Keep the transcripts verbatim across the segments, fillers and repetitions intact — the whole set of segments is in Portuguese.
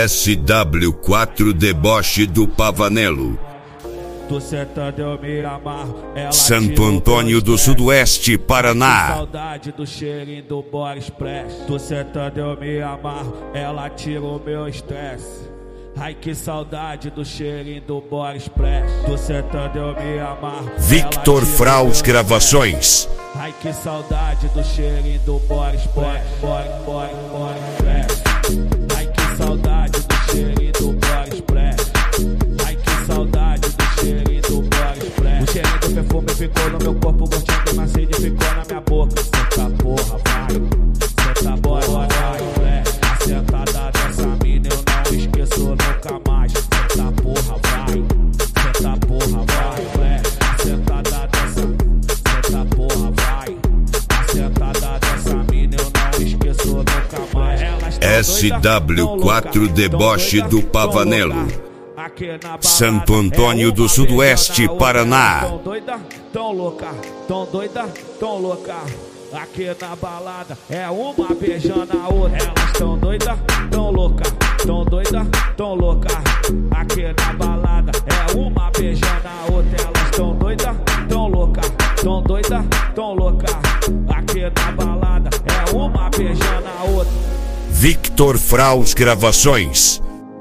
S W quatro Deboche do Pavanello. Tô sentando, eu me amarro. Ela Santo Antônio do Sudoeste, Paraná. Saudade do cheirinho do Bora Express. Tô sentando, eu me amarro. Ela tira o meu estresse. Ai, que saudade do cheirinho do Bora Express. Tô sentando, eu me amarro. Victor Fraus Gravações. Ai, que saudade do cheirinho do Bora Express. Bora, bora, bora Express. Ai, que saudade do cheirinho do Bora Express. Ai, que saudade do cheirinho do Bora Express. O cheirinho do perfume ficou no meu corpo, gostinho do macete ficou na minha boca. Senta porra, vai. Senta bora, vai, Express. A sentada dessa mina eu não esqueço nunca mais. Senta porra, vai. Senta porra, vai, Express. A sentada dessa, senta porra, vai. A sentada dessa mina eu não esqueço nunca mais. S W quatro Deboche do Pavanello. Santo Antônio do Sudoeste, Paraná. Tão doida, tão louca, tão doida, tão louca. Aqui na balada é uma beijando a outra. Elas tão doida, tão louca, tão doida, tão louca. Aqui na balada é uma beijando a outra. Elas tão doida, tão louca, tão doida, tão louca. Aqui na balada é uma beijando a outra. Victor Fraus Gravações.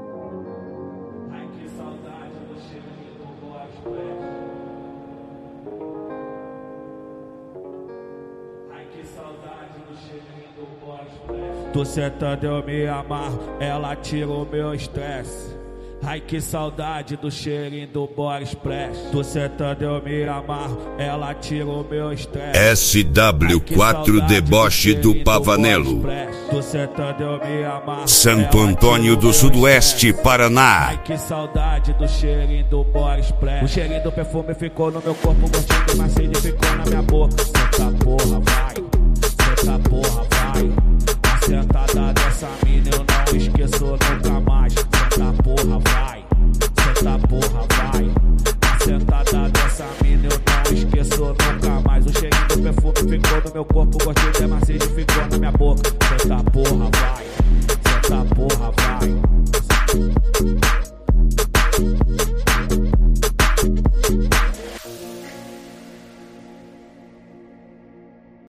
Tô sentando, eu me amarro, ela tira o meu estresse. Ai, que saudade do cheirinho do Bora Express. Tô sentando, eu me amarro, ela tira o meu estresse. S W quatro Deboche do Pavanello. Tô sentando, eu me amarro. Santo Antônio do Sudoeste, Paraná. Ai, que saudade do cheirinho do Bora Express. O cheirinho do perfume ficou no meu corpo, gostinho do macete ficou na minha boca. Senta porra, vai. Senta porra, vai. A sentada dessa mina eu não esqueço nunca mais. Senta porra, vai. Senta porra, vai. A sentada dessa mina eu não esqueço nunca mais. O cheirinho do perfume ficou no meu corpo, gostinho de macete ficou na minha boca. Senta porra, vai.